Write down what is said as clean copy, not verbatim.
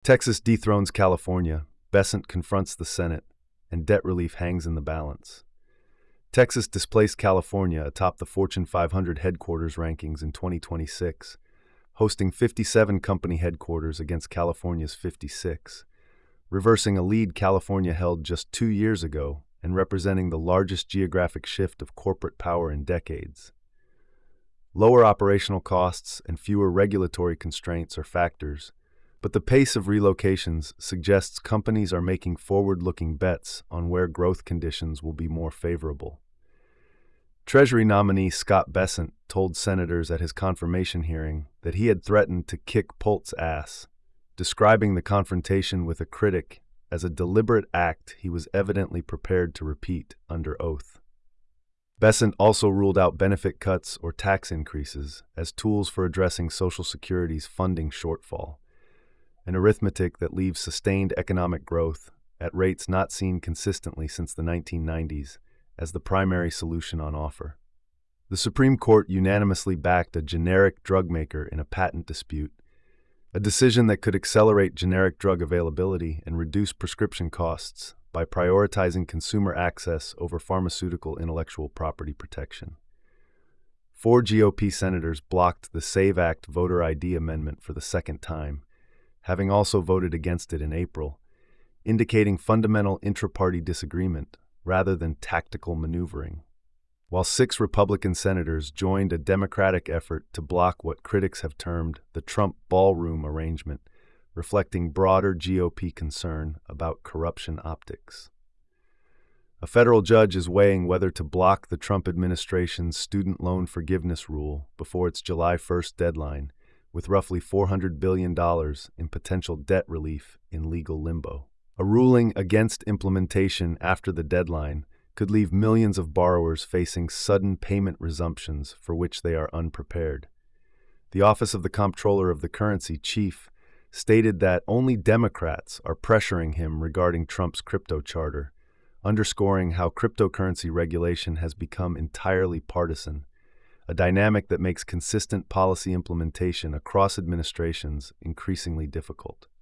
Texas dethrones California, Bessent confronts the Senate, and debt relief hangs in the balance. Texas displaced California atop the Fortune 500 headquarters rankings in 2026, hosting 57 company headquarters against California's 56, reversing a lead California held just 2 years ago and representing the largest geographic shift of corporate power in decades. Lower operational costs and fewer regulatory constraints are factors, but the pace of relocations suggests companies are making forward-looking bets on where growth conditions will be more favorable. Treasury nominee Scott Bessent told senators at his confirmation hearing that he had threatened to kick Polk's ass, describing the confrontation with a critic as a deliberate act he was evidently prepared to repeat under oath. Bessent also ruled out benefit cuts or tax increases as tools for addressing Social Security's funding shortfall, an arithmetic that leaves sustained economic growth at rates not seen consistently since the 1990s as the primary solution on offer. The Supreme Court unanimously backed a generic drug maker in a patent dispute, a decision that could accelerate generic drug availability and reduce prescription costs by prioritizing consumer access over pharmaceutical intellectual property protection. 4 GOP senators blocked the SAVE Act voter ID amendment for the second time, having also voted against it in April, indicating fundamental intra-party disagreement rather than tactical maneuvering. While 6 Republican senators joined a Democratic effort to block what critics have termed the Trump ballroom arrangement, reflecting broader GOP concern about corruption optics. A federal judge is weighing whether to block the Trump administration's student loan forgiveness rule before its July 1st deadline, with roughly $400 billion in potential debt relief in legal limbo. A ruling against implementation after the deadline could leave millions of borrowers facing sudden payment resumptions for which they are unprepared. The Office of the Comptroller of the Currency Chief stated that only Democrats are pressuring him regarding Trump's crypto charter, underscoring how cryptocurrency regulation has become entirely partisan, a dynamic that makes consistent policy implementation across administrations increasingly difficult.